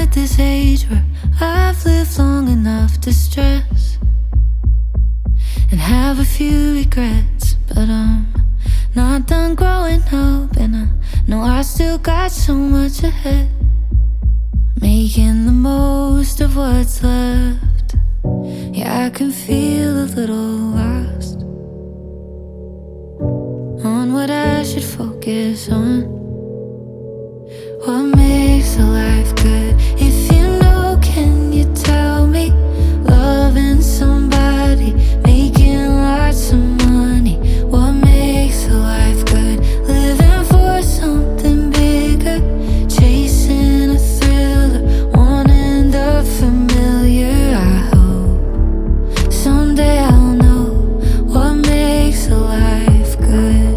at this age where I've lived long enough to stress and have a few regrets, but I'm not done growing up, and I know I still got so much ahead. Making the most of what's left. Yeah, I can feel a little lost on what I should focus on. What makes a life good? If you know, can you tell me? Loving somebody, making lots of money. What makes a life good? Living for something bigger, chasing a thriller, wanting the familiar. I hope someday I'll know what makes a life good.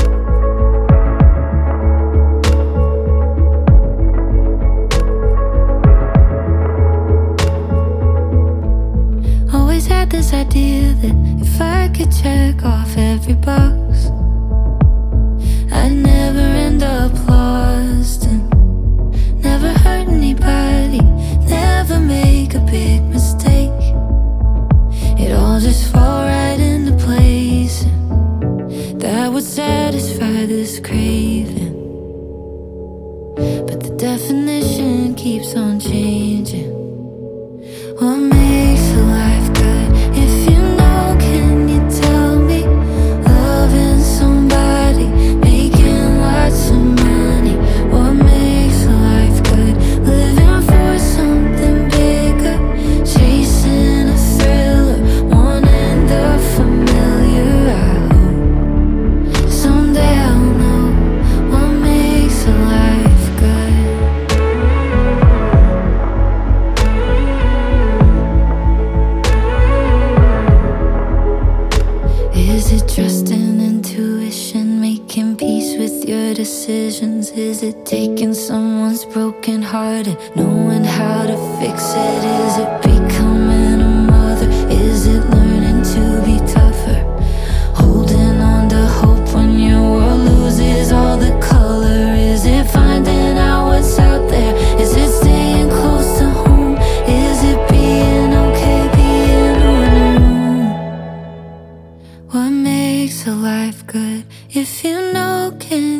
Always had this idea that if I could check off every box, I'd never end up lost and never hurt anybody, never make a big mistake. It all just fall right into place, and that would satisfy this craving. But the definition keeps on changing. What makes a life good? If you know, can you tell me? Loving somebody, making lots of money. What makes a life good? Living for something bigger, chasing a thriller, wanting the familiar. I hope someday I'll know what makes a life good. Is it trusting intuition, making peace with your decisions? Is it taking someone's broken heart and knowing how to fix it? Is it becoming a mother? Is it learning to be tougher? Holding on to hope when your world loses all the color? Is it finding out what's out there? Is it staying close to home? Is it being okay being on your own? What makes a life good? If you know, can